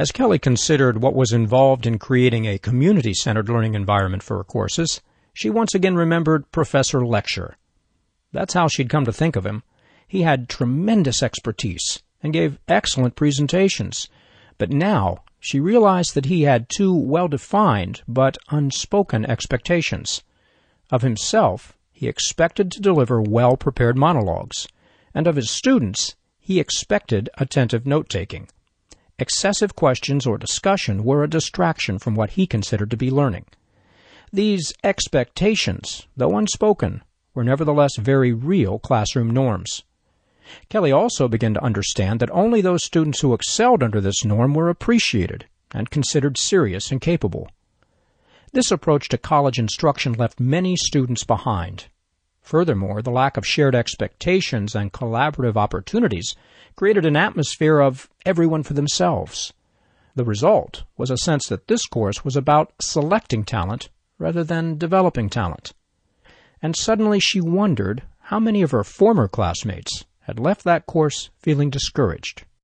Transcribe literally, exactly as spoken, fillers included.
As Kelly considered what was involved in creating a community-centered learning environment for her courses, she once again remembered Professor Lecture. That's how she'd come to think of him. He had tremendous expertise and gave excellent presentations, but now she realized that he had two well-defined but unspoken expectations. Of himself, he expected to deliver well-prepared monologues, and of his students, he expected attentive note-taking. Excessive questions or discussion were a distraction from what he considered to be learning. These expectations, though unspoken, were nevertheless very real classroom norms. Kelly also began to understand that only those students who excelled under this norm were appreciated and considered serious and capable. This approach to college instruction left many students behind. Furthermore, the lack of shared expectations and collaborative opportunities created an atmosphere of everyone for themselves. The result was a sense that this course was about selecting talent rather than developing talent. And suddenly she wondered how many of her former classmates had left that course feeling discouraged.